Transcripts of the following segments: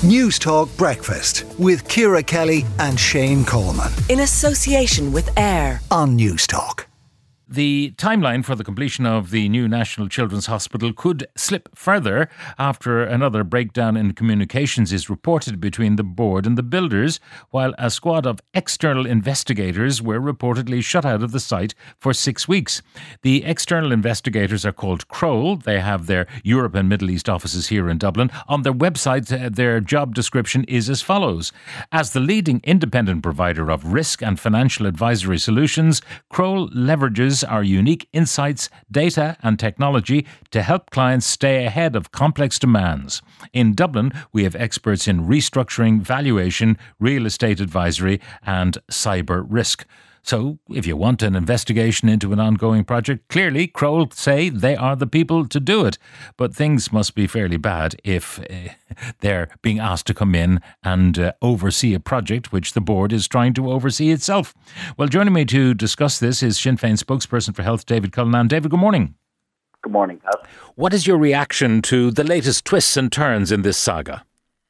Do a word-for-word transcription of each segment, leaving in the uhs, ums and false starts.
News Talk Breakfast with Ciara Kelly and Shane Coleman. In association with AIR on News Talk. The timeline for the completion of the new National Children's Hospital could slip further after another breakdown in communications is reported between the board and the builders, while a squad of external investigators were reportedly shut out of the site for six weeks. The external investigators are called Kroll. They have their Europe and Middle East offices here in Dublin. On their website, uh, their job description is as follows. As the leading independent provider of risk and financial advisory solutions, Kroll leverages our unique insights, data and technology to help clients stay ahead of complex demands. In Dublin, we have experts in restructuring, valuation, real estate advisory and cyber risk. So, if you want an investigation into an ongoing project, clearly Kroll say they are the people to do it. But things must be fairly bad if uh, they're being asked to come in and uh, oversee a project which the board is trying to oversee itself. Well, joining me to discuss this is Sinn Féin spokesperson for Health, David Cullinane. David, good morning. Good morning, Pat. What is your reaction to the latest twists and turns in this saga?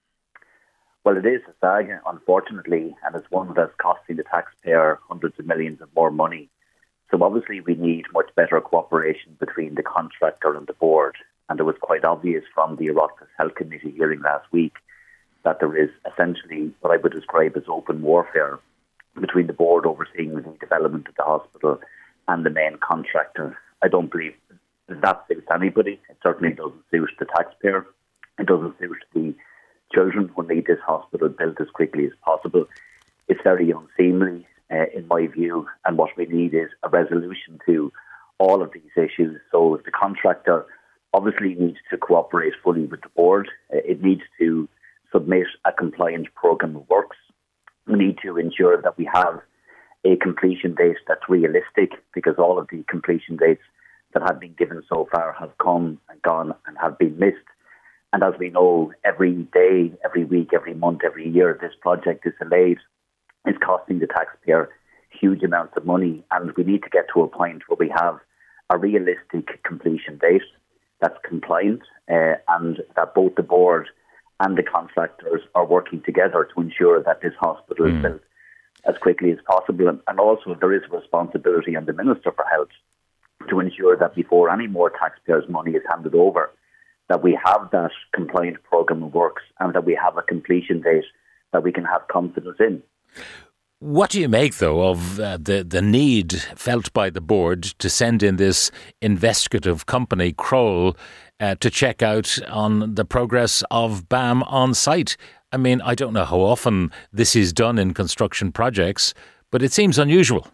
Well, it is a saga, unfortunately, and it's one that's costing the taxpayer hundreds of millions of more money. So obviously we need much better cooperation between the contractor and the board. And it was quite obvious from the Oireachtas Health Committee hearing last week that there is essentially what I would describe as open warfare between the board overseeing the development of the hospital and the main contractor. I don't believe that suits anybody. It certainly doesn't suit the taxpayer. It doesn't suit the children who need this hospital built as quickly as possible. It's very unseemly, uh, in my view, and what we need is a resolution to all of these issues. So the contractor obviously needs to cooperate fully with the board. Uh, it needs to submit a compliant programme of works. We need to ensure that we have a completion date that's realistic, because all of the completion dates that have been given so far have come and gone and have been missed. And as we know, every day, every week, every month, every year, this project is delayed. It's costing the taxpayer huge amounts of money. And we need to get to a point where we have a realistic completion date that's compliant uh, and that both the board and the contractors are working together to ensure that this hospital mm. is built as quickly as possible. And, and also there is a responsibility on the Minister for Health to ensure that before any more taxpayers' money is handed over, that we have that compliant programme of works and that we have a completion date that we can have confidence in. What do you make, though, of uh, the, the need felt by the board to send in this investigative company, Kroll, uh, to check out on the progress of B A M on site? I mean, I don't know how often this is done in construction projects, but it seems unusual.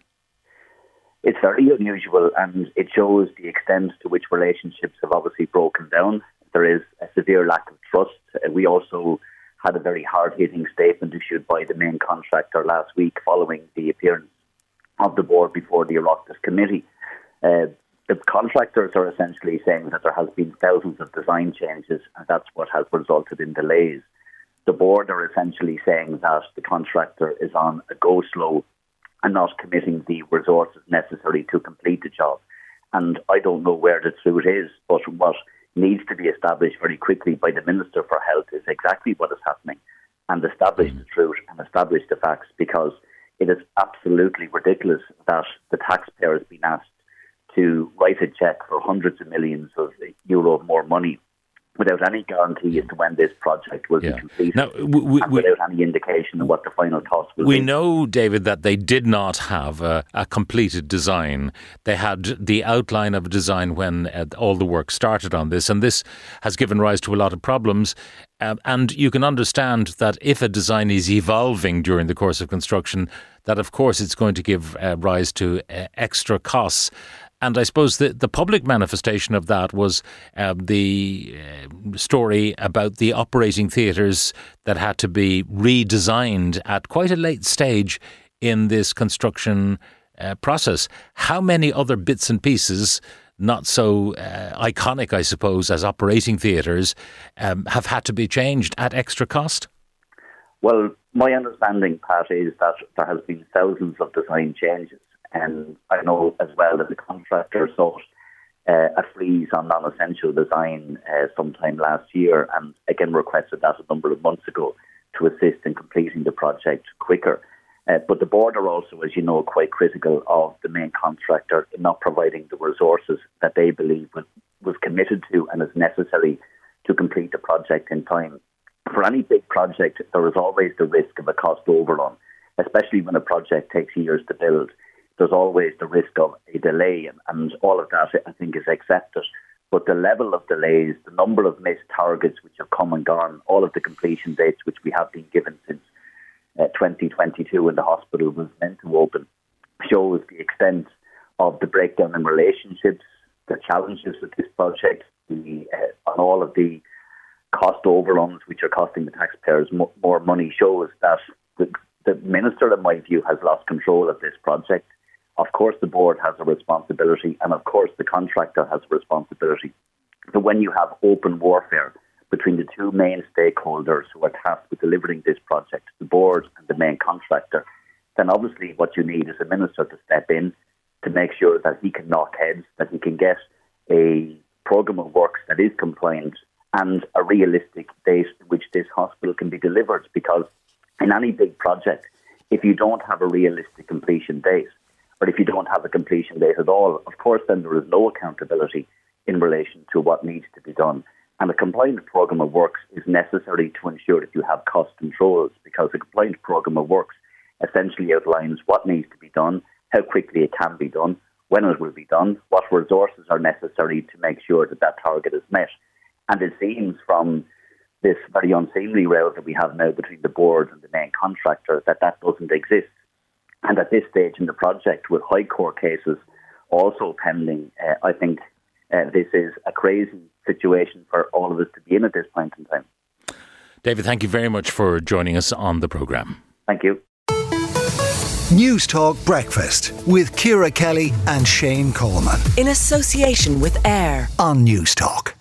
It's very unusual, and it shows the extent to which relationships have obviously broken down. There is a severe lack of trust. We also had a very hard-hitting statement issued by the main contractor last week following the appearance of the board before the Oireachtas Committee. Uh, the contractors are essentially saying that there has been thousands of design changes, and that's what has resulted in delays. The board are essentially saying that the contractor is on a go-slow and not committing the resources necessary to complete the job. And I don't know where the truth is, but what needs to be established very quickly by the Minister for Health is exactly what is happening, and establish the truth and establish the facts, because it is absolutely ridiculous that the taxpayer has been asked to write a cheque for hundreds of millions of euro more money without any guarantee as to when this project will yeah. be completed, now, we, and we, without any indication of what the final cost will we be. We know, David, that they did not have a, a completed design. They had the outline of a design when uh, all the work started on this, and this has given rise to a lot of problems. Uh, and you can understand that if a design is evolving during the course of construction, that of course it's going to give uh, rise to uh, extra costs. And I suppose the, the public manifestation of that was uh, the uh, story about the operating theatres that had to be redesigned at quite a late stage in this construction uh, process. How many other bits and pieces, not so uh, iconic, I suppose, as operating theatres, um, have had to be changed at extra cost? Well, my understanding, Pat, is that there has been thousands of design changes. And I know as well that the contractor sought uh, a freeze on non-essential design uh, sometime last year, and again requested that a number of months ago to assist in completing the project quicker. Uh, but the board are also, as you know, quite critical of the main contractor in not providing the resources that they believe was, was committed to and is necessary to complete the project in time. For any big project, there is always the risk of a cost overrun, especially when a project takes years to build. There's always the risk of a delay, and, and all of that, I think, is accepted. But the level of delays, the number of missed targets which have come and gone, all of the completion dates which we have been given since uh, twenty twenty-two when the hospital was meant to open, shows the extent of the breakdown in relationships, the challenges with this project, the, uh, on all of the cost overruns which are costing the taxpayers mo- more money, shows that the, the Minister, in my view, has lost control of this project. Of course, the board has a responsibility, and of course, the contractor has a responsibility. But when you have open warfare between the two main stakeholders who are tasked with delivering this project, the board and the main contractor, then obviously what you need is a minister to step in to make sure that he can knock heads, that he can get a programme of works that is compliant and a realistic date in which this hospital can be delivered. Because in any big project, if you don't have a realistic completion date, or if you don't have a completion date at all, of course, then there is no accountability in relation to what needs to be done. And a compliant programme of works is necessary to ensure that you have cost controls, because a compliant programme of works essentially outlines what needs to be done, how quickly it can be done, when it will be done, what resources are necessary to make sure that that target is met. And it seems from this very unseemly row that we have now between the board and the main contractor that that doesn't exist. And at this stage in the project, with high court cases also pending, uh, I think uh, this is a crazy situation for all of us to be in at this point in time. David, thank you very much for joining us on the programme. Thank you. News Talk Breakfast with Ciara Kelly and Shane Coleman. In association with AIR On News Talk.